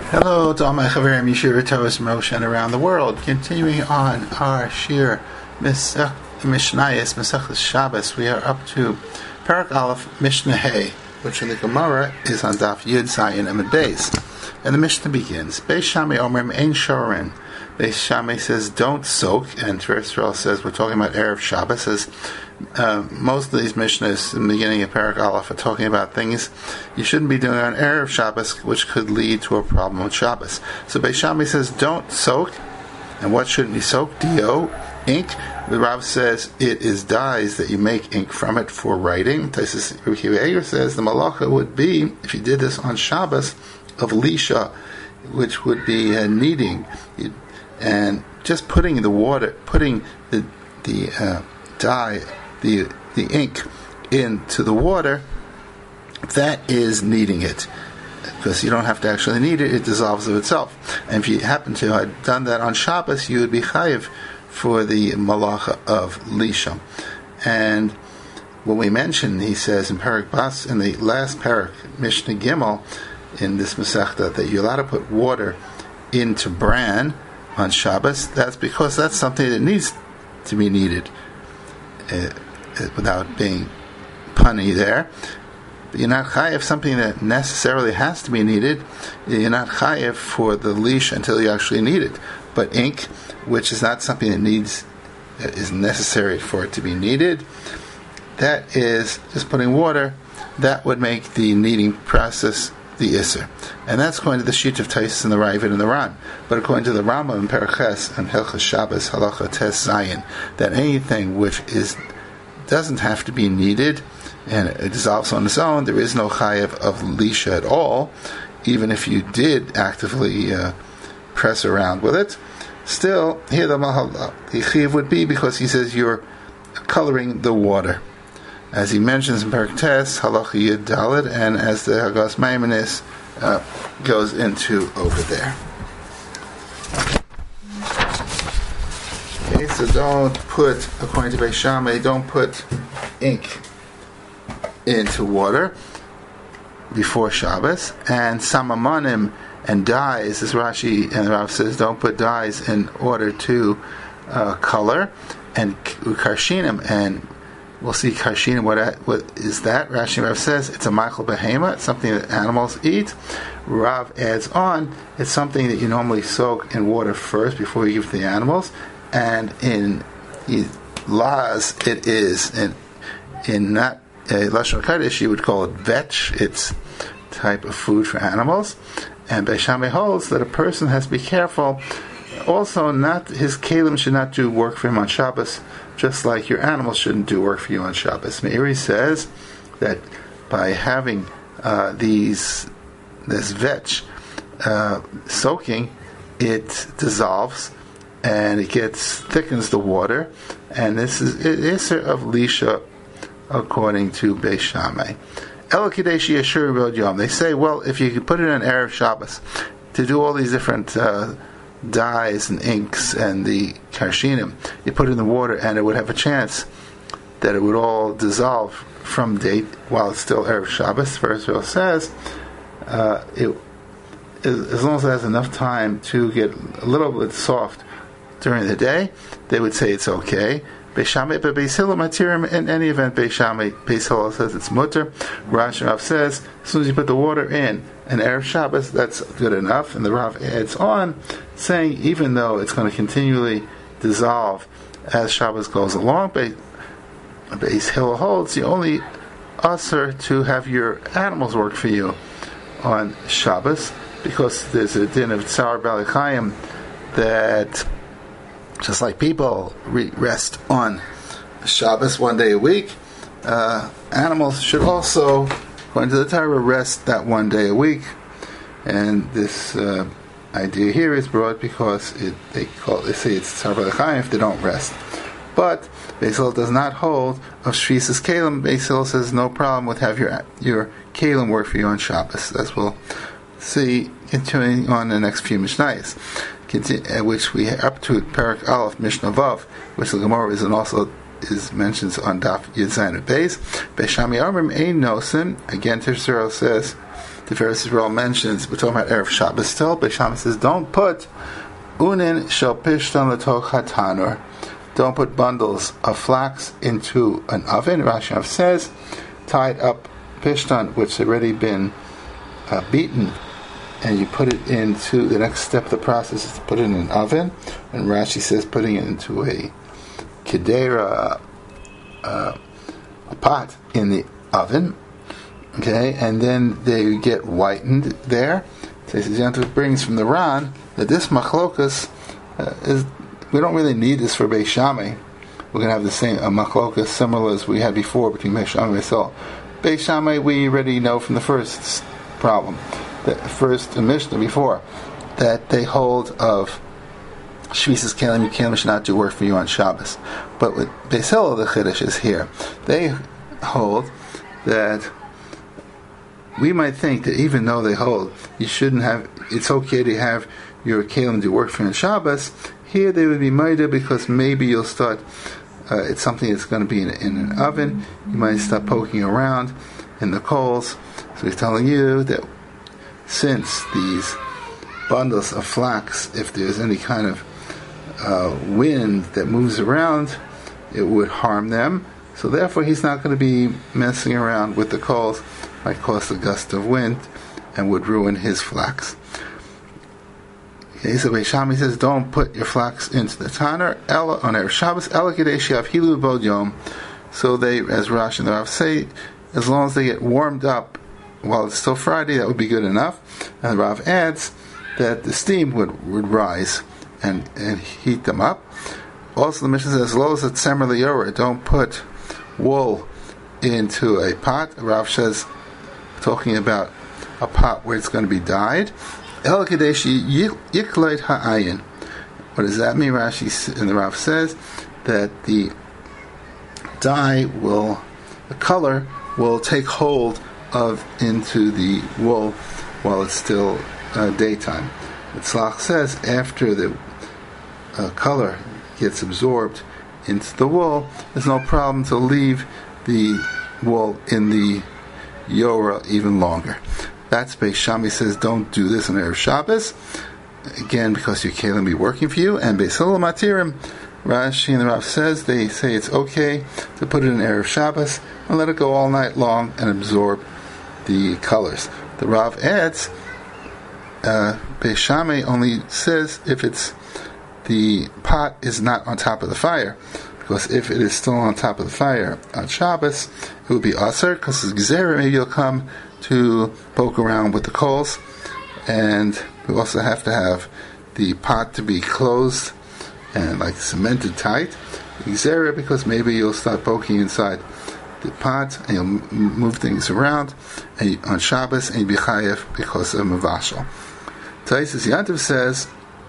Hello to all my Chaverim Yeshiva Torahs Moshe and around the world. Continuing on our Shir Mishnayos Masechtas Shabbos, we are up to Parak Aleph Mishnah Hey, which in the Gemara is on Daf Yud Zayin Amud Beis. And the Mishnah begins: Beis Shammai Omrim Ein Shorin. Beis Shammai says don't soak, and Teretz Yisrael says we're talking about Erev Shabbos. As most of these Mishnahs in the beginning of Parak Aleph are talking about things you shouldn't be doing on Erev Shabbos, which could lead to a problem with Shabbos. So Beis Shammai says don't soak. And what shouldn't you soak? Dio, ink. The Rav says it is dyes that you make ink from it for writing. Taisus Rebbe says the malacha would be, if you did this on Shabbos, of lisha, which would be kneading, and just putting the water, putting the dye, the ink into the water. That is kneading it, because you don't have to actually knead it; it dissolves of itself. And if you happen to have done that on Shabbos, you would be chayiv for the malacha of lisha. And when we mentioned, he says in Parak Bas, in the last Parak Mishnah Gimel in this Masechta, that you're allowed to put water into bran on Shabbos. That's because that's something that needs to be kneaded without being punny there. But you're not chayiv something that necessarily has to be kneaded. You're not chayiv for the leash until you actually need it. But ink, which is not something that is necessary for it to be kneaded, that is just putting water. That would make the kneading process the Isser. And that's according to the sheet of Taisus and the Ravid and the Ran. But according to the Rambam and Paraches and Hilchos Shabbos Halacha Tes Zayin, that anything which doesn't have to be kneaded and it dissolves on its own, there is no chayev of lisha at all, even if you did actively press around with it. Still, here the chayev would be because he says you're coloring the water, as he mentions in Parak Tes Halacha Yud Daled, and as the Hagas Maimonides goes into over there. Okay, so don't put, according to Beis Shammai, don't put ink into water before Shabbos. And samamonim and dyes, as Rashi and Rav says, don't put dyes in order to color. And karshinim, and we'll see karshinim, what is that? Rashi and Rav says it's a ma'achal behema, it's something that animals eat. Rav adds on, it's something that you normally soak in water first before you give it to the animals. And in Laz, it is in not Lashon Kodesh, you would call it vetch. It's type of food for animals. And Beis Shammai holds that a person has to be careful. Also, his kalim should not do work for him on Shabbos, just like your animals shouldn't do work for you on Shabbos. Meiri says that by having this vetch soaking, it dissolves and it thickens the water, and this is Isser of lisha according to Beis Shammai. They say, well, if you could put it on Erev Shabbos to do all these different dyes and inks and the karshinim, you put it in the water and it would have a chance that it would all dissolve from date while it's still Erev Shabbos. First of all, says as long as it has enough time to get a little bit soft during the day, they would say it's okay. Beis Shammai, but Beis Hillel matirim in any event. Beis Hillel says it's mutter. Rashi Rav says as soon as you put the water in and Erev Shabbos, that's good enough. And the Rav adds on, saying even though it's going to continually dissolve as Shabbos goes along, Beis Hillel holds you only usher to have your animals work for you on Shabbos, because there's a din of Tzar Bali Chaim that just like people rest on Shabbos one day a week, animals should also, according to the Torah, rest that one day a week. And this idea here is brought because they say it's Tzar Bali Chaim if they don't rest. But Beis Hillel does not hold of Shvisas Kalim. Beis Hillel says no problem with have your Kalim work for you on Shabbos. As we'll see continuing on the next few Mishnayos, which we are up to Parak Aleph Mishnah Vav, which the Gemara is mentions on Daf Yud Zayin Beis. Beis Shammai Omrim Ein Nosim. Again, Teretz Yisrael says Tiferes Israel mentions, we're talking about Erev Shabbos still, Beis Shammai says, don't put unin shel pishtan letoch hatanur. Don't put bundles of flax into an oven. Rashi says, tied up pishtan, which has already been beaten, and you put it into the next step of the process is to put it in an oven. And Rashi says putting it into a kedera, a pot in the oven. Okay, and then they get whitened there. So he says, Yantav brings from the Ran that this machlokas is, we don't really need this for Beis Shammai. We're going to have the same machlokas similar as we had before between Beis Shammai and Beis Hillel. Beis Shammai, we already know from the first problem, the first Mishnah before, that they hold of Shvisas Kelim should not do work for you on Shabbos. But with Beis Hillel, the Chiddush is here. They hold that we might think that even though they hold you shouldn't have, it's okay to have your Kelim do work for you on Shabbos, here they would be Maida because maybe you'll start, it's something that's going to be in an oven, you might start poking around in the coals. So he's telling you that since these bundles of flax, if there's any kind of wind that moves around, it would harm them. So therefore he's not going to be messing around with the coals, might cause a gust of wind and would ruin his flax. Okay, so Beis Shammai says, don't put your flax into the tanner on Erev Shabbos, Ela Kadesh Yavhilu Bod Yom. So they, as Rashi and the Rav say, as long as they get warmed up while it's still Friday, that would be good enough. And the Rav adds that the steam would rise and heat them up. Also the Mishnah says, as low as a tzemer liyora, don't put wool into a pot. Rav says, talking about a pot where it's going to be dyed. El Kadeshi Yikleit Ha'ayin. What does that mean? Rashi and the Rav says that the dye the color will take hold of into the wool while it's still daytime. The Tzlach says after the color gets absorbed into the wool, there's no problem to leave the wool in the Yorah even longer. That's Beis Shammai says don't do this on Erev Shabbos, again because your Kelim be working for you. And Beis Hillel Matirim, Rashi and the Rav says they say it's okay to put it in Erev Shabbos and let it go all night long and absorb the colors. The Rav adds, Beis Shammai only says if it's the pot is not on top of the fire, because if it is still on top of the fire on Shabbos, it would be aser, because the Gezerah, maybe you'll come to poke around with the coals, and we also have to have the pot to be closed and like cemented tight. Gezerah, because maybe you'll start poking inside the pot and you'll move things around on Shabbos, and you'll be chayev because of mavashal. Taisus Yantav says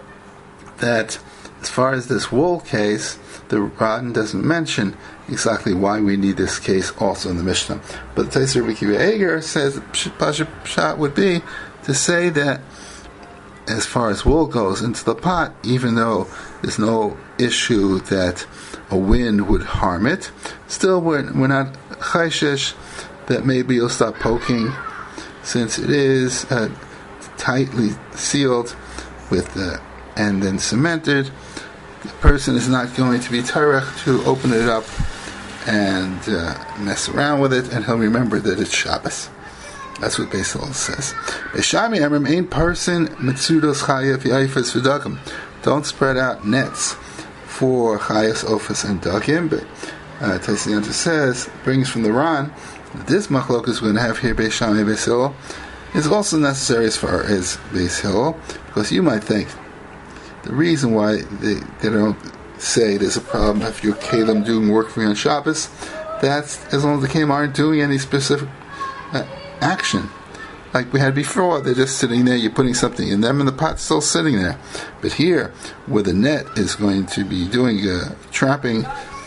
that as far as this wool case, the Ran doesn't mention exactly why we need this case also in the Mishnah. But the Taisus Rabbi Akiva Eger says the Pshat would be to say that as far as wool goes into the pot, even though there's no issue that a wind would harm it, still we're not chayshish that maybe you'll stop poking, since it is tightly sealed with and then cemented. The person is not going to be tarech to open it up and mess around with it, and he'll remember that it's Shabbos. That's what Beis Hillel says. Beis Shammai Amrim ein person mitzudos chayav yaifas v'dagim. Don't spread out nets for chayas, ofas, and dagim. But Taisus Yantav says, brings from the Ran, this machlokas we're going to have here, Beis Shammai Beis Hillel, is also necessary as far as Beis Hillel, because you might think the reason why they don't say there's a problem if your Kelim doing work for you on Shabbos, that's as long as the Kelim aren't doing any specific action. Like we had before, they're just sitting there, you're putting something in them and the pot's still sitting there. But here, where the net is going to be doing a trapping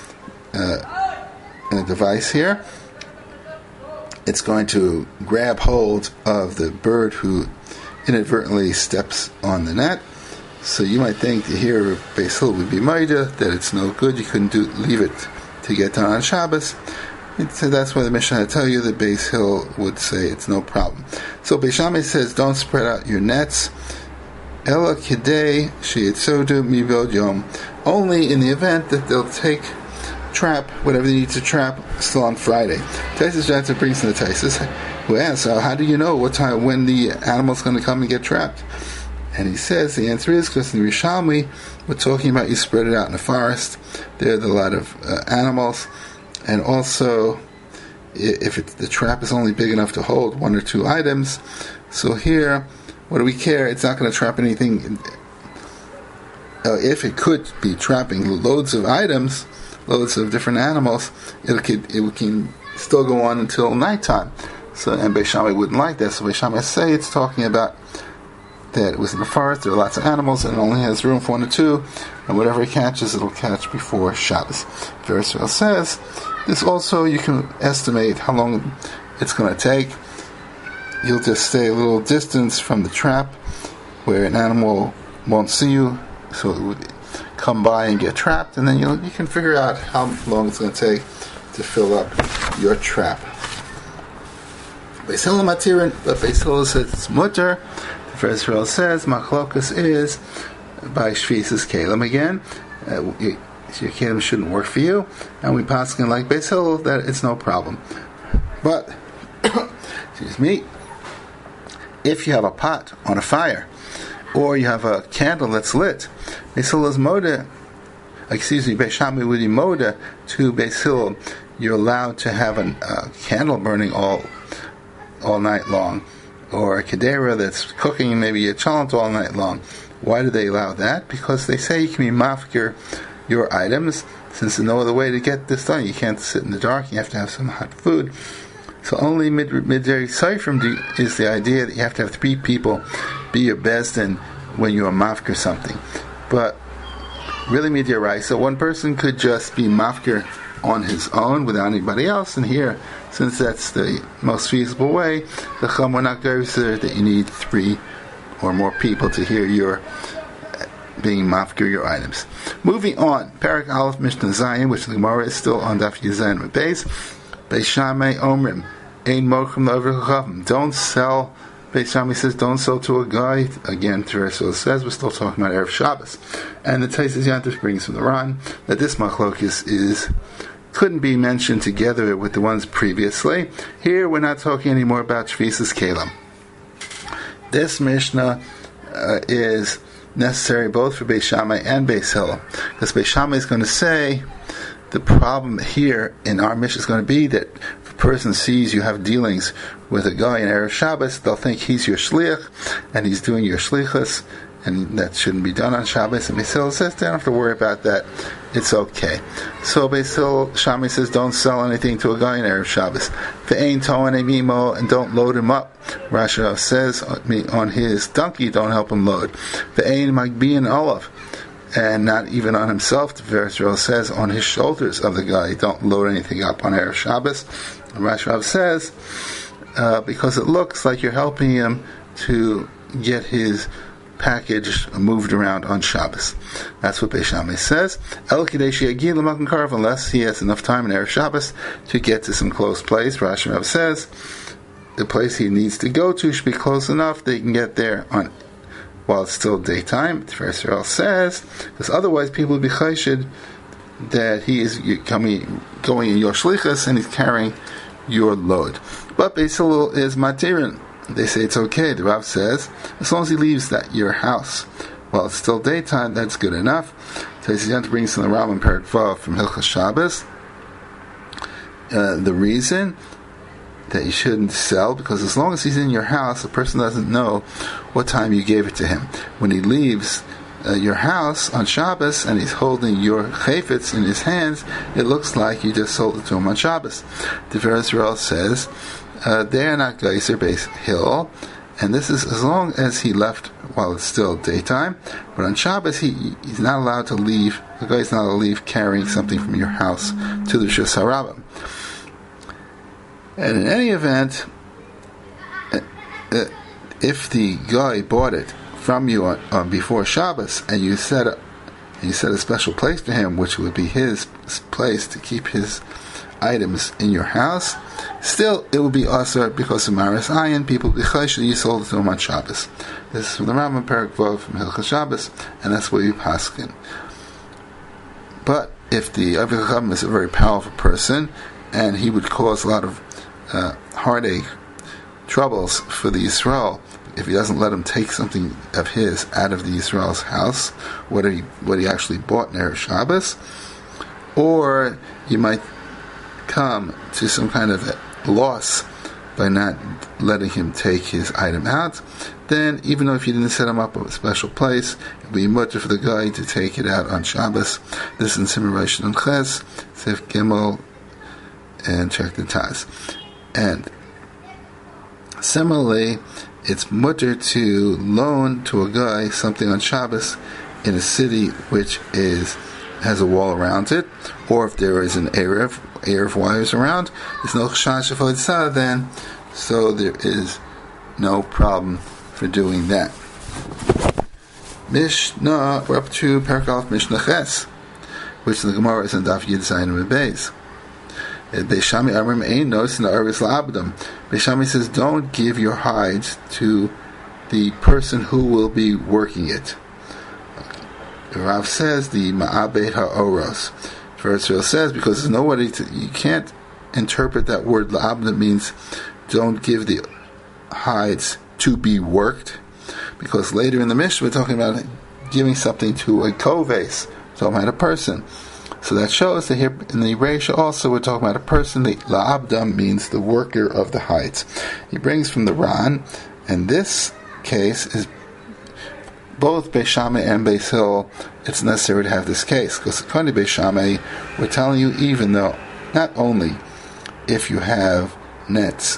device here, it's going to grab hold of the bird who inadvertently steps on the net. So you might think that here Beis Hillel would be Maida, that it's no good, you couldn't leave it to get done on Shabbos. So that's why the Mishnah tell you that Beis Hill would say it's no problem. So Beis Shammai says, don't spread out your nets. Ela kidei sheyitzodu mivod yom. Only in the event that they'll trap whatever they need to trap still on Friday. Taisus Jantzah brings in the Taisus, who asks, how do you know when the animal's going to come and get trapped? And he says the answer is because in the Rishalmi we're talking about you spread it out in the forest. There's a lot of animals, and also if the trap is only big enough to hold one or two items. So here, what do we care? It's not going to trap anything. If it could be trapping loads of items, loads of different animals, it can still go on until nighttime. So, and Beis Shammai wouldn't like that. So Beis Shammai say it's talking about that it was in the forest, there are lots of animals, and it only has room for one or two, and whatever it catches, it'll catch before Shabbos. Versrael says, this also you can estimate how long it's going to take. You'll just stay a little distance from the trap where an animal won't see you, so it would come by and get trapped, and then you can figure out how long it's going to take to fill up your trap. Beis Hillel matirin, but Beis Hillel says it's mutter. The Versrael says machlokas is by shvisas kelim again. Your kelim shouldn't work for you, and we paskin like Beis Hillel that it's no problem. But excuse me, if you have a pot on a fire, or you have a candle that's lit, Beis Hillel's moda, Beis Shammai would be moda to Beis Hillel. You're allowed to have a candle burning all night long, or a kedera that's cooking maybe a chalent all night long. Why do they allow that? Because they say you can be mafkir your items, since there's no other way to get this done. You can't sit in the dark, you have to have some hot food. So only midday seifrim is the idea that you have to have 3 people be your bezdin when you are mafkir something. But really midday right, so one person could just be mafkir on his own without anybody else, and here, since that's the most feasible way, the Chum will not go so that you need 3 or more people to hear your being mafkir your items. Moving on, Parak Aleph Mishnah Zayin, which the Gemara is still on Daf Yazayin with Beis. Beis Shammai Omrim Ein Mokum L'Over. Don't sell. Beis Shammai says don't sell to a guy. Again, Tereso says we're still talking about Erev Shabbos, and the Taisus Yantif brings from the Ran that this machlokes couldn't be mentioned together with the ones previously. Here we're not talking anymore about Shvisas Kelim. This Mishnah is necessary both for Beis Shammai and Beis Hillel, because Beis Shammai is going to say the problem here in our Mishnah is going to be that if a person sees you have dealings with a guy in Erev Shabbos, they'll think he's your shliach and he's doing your shlichus, and that shouldn't be done on Shabbos. And Beis Hillel says they don't have to worry about that. It's okay. So Beis Hillel Shammai says don't sell anything to a guy in Erev Shabbos. Ve'ein to'an emimo, and don't load him up. Rashi says on his donkey, don't help him load. Ve'ein magbi'in olav, and not even on himself. The Versrael says on his shoulders of the guy, don't load anything up on Erev Shabbos. And Rashi says because it looks like you're helping him to get his package moved around on Shabbos. That's what Beis Shammai says. El Kadeshi Yagil L'Makom Karv, unless he has enough time in Erev Shabbos to get to some close place. Rashi says the place he needs to go to should be close enough that he can get there while it's still daytime. The Versrael says because otherwise people would be chayshid that he is going in your shlichus and he's carrying your load. But Beis Hillel is matirin. They say it's okay. The Rav says as long as he leaves your house while it's still daytime, that's good enough. Taisus Yantif brings in the Rambam Perek Vav from Hilchos Shabbos. The reason that you shouldn't sell, because as long as he's in your house, the person doesn't know what time you gave it to him. When he leaves your house on Shabbos and he's holding your chayfetz in his hands, it looks like you just sold it to him on Shabbos. The Versrael says they are not geyser Beis Hillel, and this is as long as he left while it's still daytime. But on Shabbos, he's not allowed to leave. The guy's not allowed to leave carrying something from your house to the Rishus Harabim. And in any event, if the guy bought it from you before Shabbos, and you set a special place for him, which would be his place to keep his items in your house, still it will be asur because of Maris Ayin. People will be chaysh that you sold it to them on Shabbos. This is from the Rambam Perek Vav from Hilchos Shabbos, and that's what you paskin. But if the Avei Chachamim is a very powerful person, and he would cause a lot of heartache, troubles for the Yisrael, if he doesn't let him take something of his out of the Yisrael's house, what he actually bought near Shabbos, or you might come to some kind of loss by not letting him take his item out, then even though if you didn't set him up a special place, it would be mutter for the guy to take it out on Shabbos. This is in Siman Reish and Ches, Sif Gimel, and check the Taz. And similarly, it's mutter to loan to a guy something on Shabbos in a city which has a wall around it, or if there is an Erev wires around, there's no Chashash Avodah then, so there is no problem for doing that. Mishnah, we're up to Perek Aleph Mishnah Ches, which the Gemara is in Daf Yud Zayin and Beis. Beis Shammai Amrim Ein Nos in the Arvis LaAbdam. Beis Shammai says, don't give your hides to the person who will be working it. Rav says the Ma'abed HaOros. Verzil says, because there's nobody you can't interpret that word LaAbdam means don't give the hides to be worked, because later in the Mishnah we're talking about giving something to a koves, talking about a person. So that shows that here in the Reisha also we're talking about a person. The la'abdam means the worker of the hides. He brings from the Ran, and this case is both Beis Shammai and Beis Hillel. It's necessary to have this case, because according to Beis Shammai, we're telling you, even though not only if you have nets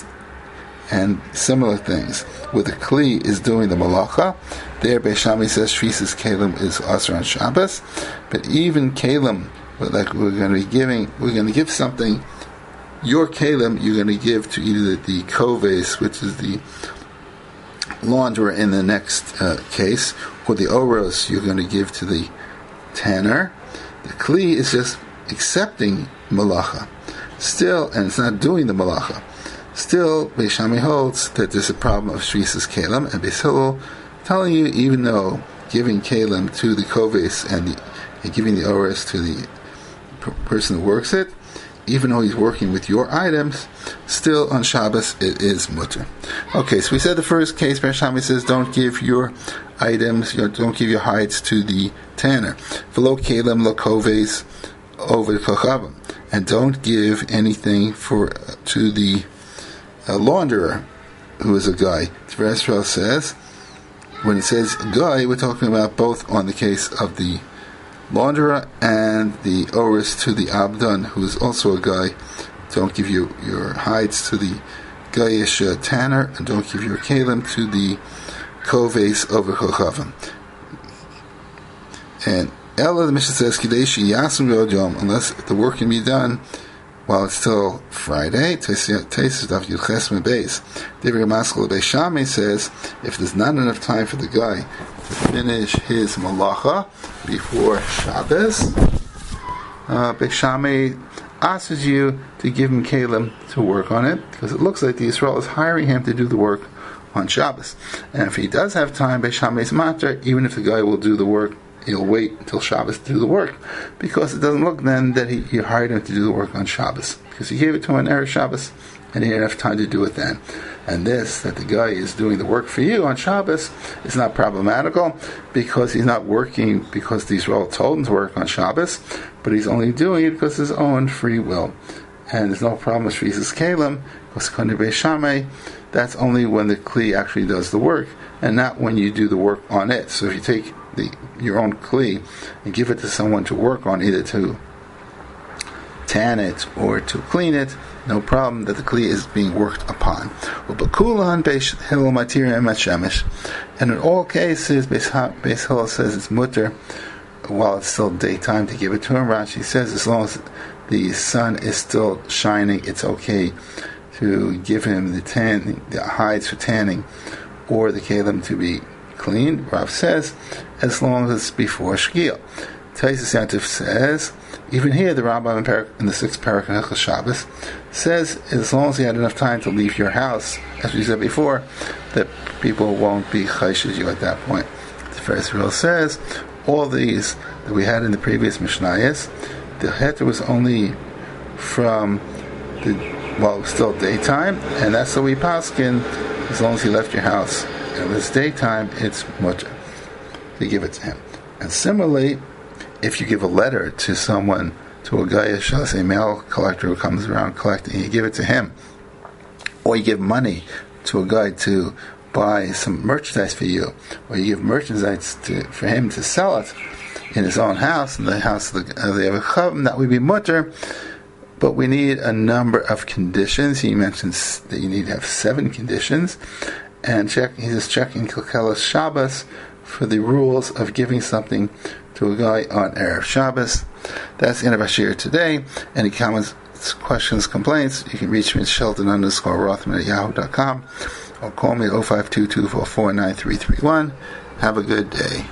and similar things where the kli is doing the malacha, there Beis Shammai says shvisas kelim is asur on Shabbos, but even kelim, like we're going to give something, your kelim you're going to give to either the koves, which is the launderer in the next case, or the oros you're going to give to the tanner. The kli is just accepting malacha still, and it's not doing the malacha. Still, Beis Shammai holds that there's a problem of shvisas kelim, and Beis Hillel telling you, even though giving kelim to the koves and giving the oros to the person who works it, even though he's working with your items, still on Shabbos it is mutter. Okay, so we said the first case, Beis Shammai says, don't give your items, don't give your hides to the tanner. V'lo kelim lo koves over kochavim, and don't give anything to the launderer, who is a guy. Tversrael says, when it says guy, we're talking about both on the case of the launderer and the oris to the abdan, who is also a guy. Don't give your hides to the gayish tanner, and don't give your kelim to the koves over chochavim. And Ella, the Mishnah says, Kideshi Yasum Yom, unless the work can be done while it's still Friday. Tesis Daf Yud Ches Beis. David Maskell Beis Shammai says, if there's not enough time for the guy to finish his malacha before Shabbos, Beis Shammai asks you to give him kelim to work on it, because it looks like the Yisrael is hiring him to do the work on Shabbos. And if he does have time, Beis Shammai's matter, even if the guy will do the work, he'll wait until Shabbos to do the work, because it doesn't look then that you hired him to do the work on Shabbos, because he gave it to him on Erev Shabbos and he didn't have time to do it then. And this, that the guy is doing the work for you on Shabbos, is not problematical, because he's not working because the Yisrael told him to work on Shabbos, but he's only doing it because of his own free will. And there's no problem with shvisas kelim, because according to Beis Shammai, that's only when the kli actually does the work, and not when you do the work on it. So if you take your own kli and give it to someone to work on, either to tan it or to clean it, no problem that the kli is being worked upon. And in all cases, Beis Hillel says it's mutter while it's still daytime to give it to him. Rashi says as long as the sun is still shining, it's okay to give him the hides for tanning, or the kelim to be cleaned. Rav says as long as it's before Shkia. Taisus Yantif says, even here the Rambam in the 6th parak in Hilchos Shabbos says, as long as you had enough time to leave your house, as we said before, that people won't be chayshed you at that point. The Tiferes Rule says, all these that we had in the previous Mishnayos, the heter was only from it was still daytime, and that's the way paskin, as long as he left your house and it was daytime, it's much to give it to him. And similarly, if you give a letter to someone, to a guy, a mail collector who comes around collecting, you give it to him, or you give money to a guy to buy some merchandise for you, or you give merchandise for him to sell it in his own house, in the house of the Avichavim, that would be mutter. But we need a number of conditions. He mentions that you need to have 7 conditions, and he's just checking Hilchos Shabbos for the rules of giving something to a guy on Erev Shabbos. That's the end of our shir today. Any comments, questions, complaints, you can reach me at Shelton_Rothman@yahoo.com or call me at 0522449331. Have a good day.